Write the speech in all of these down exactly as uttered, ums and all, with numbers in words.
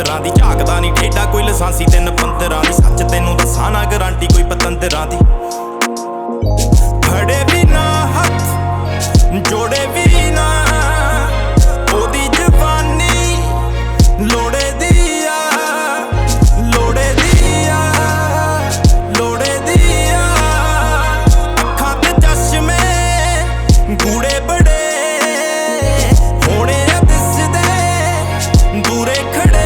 ਨੰਬਰਾਂ ਦੀ ਝਾਕਦਾ ਨਹੀਂ ਠੇਡਾ ਕੋਈ ਲਸਾਂਸੀ ਤਿੰਨ ਪੰਦਰਾਂ ਦੀ ਸੱਚ ਤੈਨੂੰ ਦੱਸਾਂ ਨਾ ਗਰੰਟੀ ਕੋਈ ਪਤੰਦਰਾਂ ਦੀ ਫੜੇ ਵੀ ਨਾ ਹੱਥ ਜੋੜੇ ਵੀ ਨਾ ਉਹਦੀ ਜਵਾਨੀ ਲੋੜੇ ਦੀ ਆ ਲੋੜੇ ਦੀ ਆ ਲੋੜੇ ਦੀ ਆ ਅੱਖਾਂ ਤੇ ਚਸ਼ਮੇ ਗੂੜੇ ਬੜੇ ਹੋਣੇ ਆ ਦਿਸਦੇ ਦੂਰੇ ਖੜੇ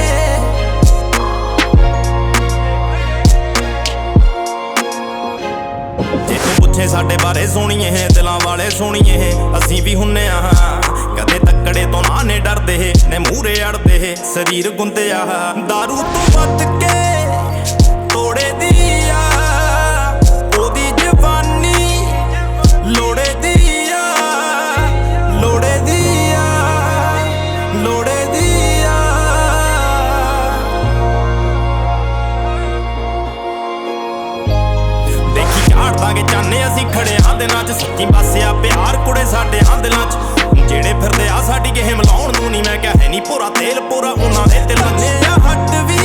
ਜੇ ਤੂੰ ਪੁੱਛੇ ਸਾਡੇ ਬਾਰੇ ਸੁਣੀਏ ਦਿਲਾਂ ਵਾਲੇ ਸੁਣੀਏ ਅਸੀਂ ਵੀ ਹੁੰਨੇ ਆ ਕਦੇ ਤੱਕੜੇ ਤੋਂ ਨਾ ਨੇ ਡਰਦੇ ਨੇ ਮੂਹਰੇ ਅੜਦੇ ਸਰੀਰ ਗੁੰਦਿਆ ਦਾਰੂ ਤੋਂ ਵੱਧ ਕੇ ਤੋੜੇ ਦੀ ਆ ਉਹਦੀ ਜਵਾਨੀ ਲੋੜੇ ਦੀ ਆ ਲੋੜੇ ਦੀ ਆ ਲੋੜੇ ਦੀ ਆ ਦੇਖੀ ਝਾੜ ਦਾਂਗੇ ਚਾਨੇ ਅਸੀਂ ਖੜਿਆਂ ਦਿਨਾਂ ਚ ਸੱਚੀ ਪਾਸਿਆ ਪਿਆਰ ਕੁੜੇ ਸਾਡੇ ਦਿਲਾਂ ਚ ਜਿਹੜੇ ਫਿਰਦੇ ਆ ਸਾਡੀ ਕਿਸੇ ਮਿਲਾਉਣ ਨੂੰ ਨਹੀਂ ਮੈਂ ਕਿਹਾ ਹੈ ਨਹੀਂ ਪੂਰਾ ਤੇਲ ਪੂਰਾ ਉਹਨਾਂ ਦੇ ਦਿਲਾਂ 'ਚ ਹੱਟ ਵੀ